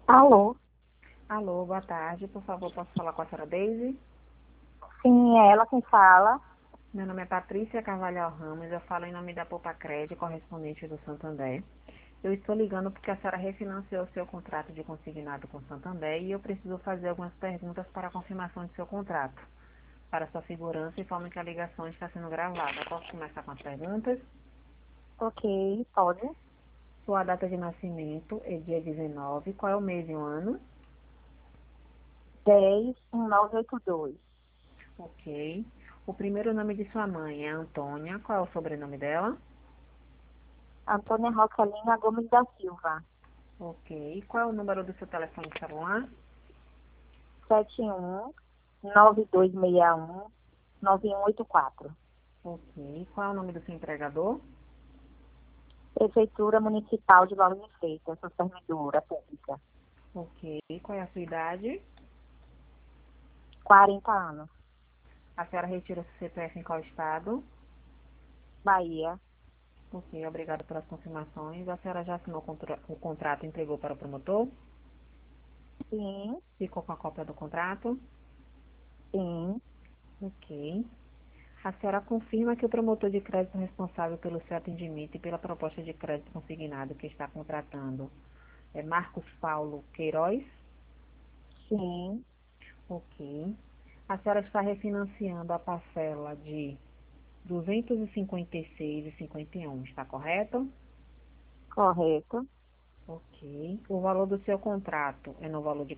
Alô? Alô, boa tarde. Por favor, posso falar com a senhora Daisy? Sim, é ela quem fala. Meu nome é Patrícia Carvalhal Ramos. Eu falo em nome da Poupa-Cred, correspondente do Santander. Eu estou ligando porque a senhora refinanciou seu contrato de consignado com o Santander e eu preciso fazer algumas perguntas para a confirmação de seu contrato, para sua segurança e forma que a ligação está sendo gravada. Posso começar com as perguntas? Ok, pode. Sua data de nascimento é dia 19. Qual é o mês e o ano? 101982. Ok. O primeiro nome de sua mãe é Antônia. Qual é o sobrenome dela? Antônia Roquelina Gomes da Silva. Ok. Qual é o número do seu telefone celular? 7192619184. Ok. Qual é o nome do seu empregador? Prefeitura Municipal de Lauro de Freitas, sou servidora pública. Ok. Qual é a sua idade? 40 anos. A senhora retira o seu CPF em qual estado? Bahia. Ok. Obrigada pelas confirmações. A senhora já assinou o contrato e entregou para o promotor? Sim, Ficou com a cópia do contrato? sim. Ok. A senhora confirma que o promotor de crédito responsável pelo seu atendimento e pela proposta de crédito consignado que está contratando é Marcos Paulo Queiroz? Sim, Ok. A senhora está refinanciando a parcela de 256,51, está correto? correto. Ok. O valor do seu contrato é no valor de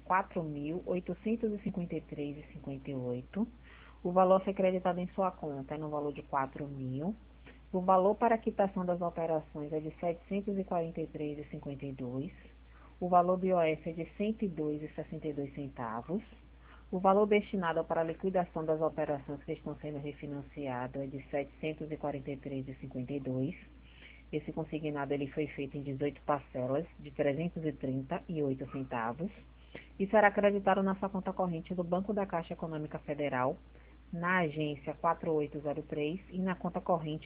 4.853,58. O valor a ser creditado em sua conta é no valor de 4.000. O valor para a quitação das operações é de 743,52. O valor do IOF é de 102,62 centavos. O valor destinado para a liquidação das operações que estão sendo refinanciadas é de 743,52. Esse consignado ele foi feito em 18 parcelas de 338 centavos e será acreditado na sua conta corrente do Banco da Caixa Econômica Federal, na agência 4803 e na conta corrente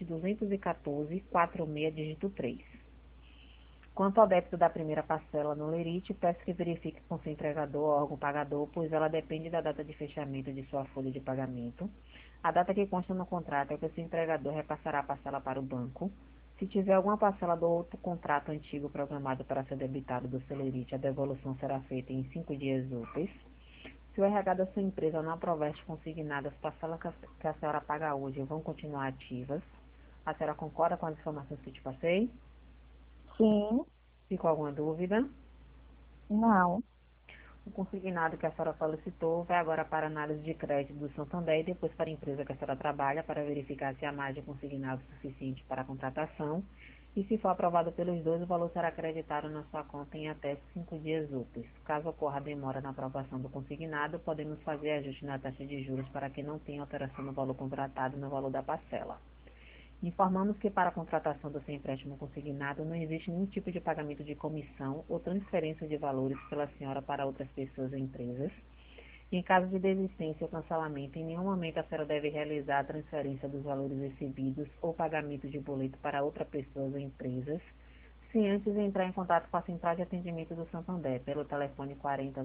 214-46 dígito 3. Quanto ao débito da primeira parcela no Lerite, peço que verifique com seu entregador ou órgão pagador, pois ela depende da data de fechamento de sua folha de pagamento. A data que consta no contrato é que o seu entregador repassará a parcela para o banco. Se tiver alguma parcela do outro contrato antigo programado para ser debitado do seu Lerite, a devolução será feita em 5 dias úteis. Se o RH da sua empresa não aprovar este consignado, as parcelas que a senhora paga hoje vão continuar ativas. A senhora concorda com as informações que te passei? Sim, Ficou alguma dúvida? não. O consignado que a senhora solicitou vai agora para a análise de crédito do Santander e depois para a empresa que a senhora trabalha para verificar se há margem consignado suficiente para a contratação. E se for aprovado pelos dois, o valor será acreditado na sua conta em até 5 dias úteis. Caso ocorra demora na aprovação do consignado, podemos fazer ajuste na taxa de juros para que não tenha alteração no valor contratado e no valor da parcela. Informamos que para a contratação do seu empréstimo consignado não existe nenhum tipo de pagamento de comissão ou transferência de valores pela senhora para outras pessoas ou empresas. Em caso de desistência ou cancelamento, em nenhum momento a senhora deve realizar a transferência dos valores recebidos ou pagamento de boleto para outra pessoa ou empresas, sem antes entrar em contato com a Central de Atendimento do Santander pelo telefone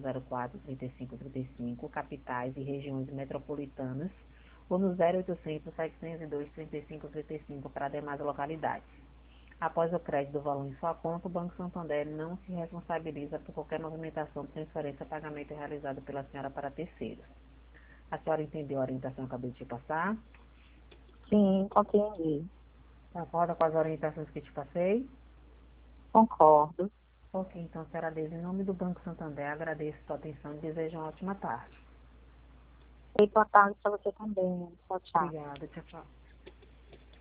4004-3535, capitais e regiões metropolitanas, ou no 0800 702 3535 para demais localidades. Após o crédito do valor em sua conta, o Banco Santander não se responsabiliza por qualquer movimentação, transferência, pagamento realizado pela senhora para terceiros. A senhora entendeu a orientação que eu acabei de te passar? Sim, compreendi. Concorda com as orientações que te passei? Concordo. Ok, então, senhora Deise, em nome do Banco Santander, agradeço sua atenção e desejo uma ótima tarde. E boa tarde para você também. Tchau, tchau. Obrigada, tchau, tchau.